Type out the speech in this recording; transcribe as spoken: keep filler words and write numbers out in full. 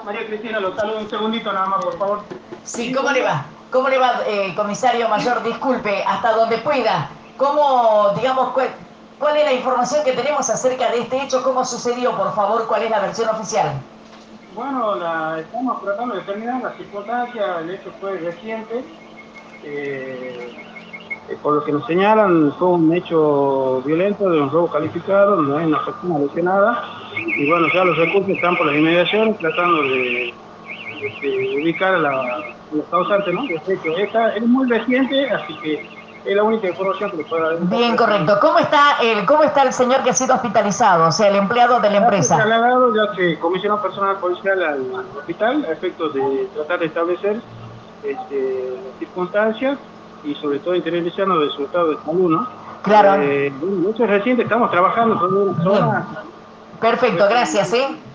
María Cristina, lo saludo un segundito nada más, por favor. Sí, ¿cómo le va? ¿Cómo le va, eh, comisario mayor? Disculpe, hasta donde pueda. ¿Cómo, digamos, cuál, cuál es la información que tenemos acerca de este hecho? ¿Cómo sucedió, por favor? ¿Cuál es la versión oficial? Bueno, la, estamos tratando de determinar las circunstancias, el hecho fue reciente. Eh, eh, por lo que nos señalan, fue un hecho violento de un robo calificado, donde hay una persona lesionada. Y bueno, ya los recursos están por las inmediaciones tratando de, de, de ubicar a, la, a los causantes, ¿no? De hecho, esta es muy reciente, así que es la única información que le puedo dar. Bien, correcto. ¿Cómo está el, cómo está el señor que ha sido hospitalizado? O sea, el empleado de la Ya fue empresa. trasladado, ya se comisionó personal policial al hospital a efectos de tratar de establecer este, las circunstancias y sobre todo interiorizarnos de su estado de salud, ¿no? Claro. Eh, bueno, eso es reciente, estamos trabajando sobre una Bien. zona. Perfecto, gracias, ¿eh?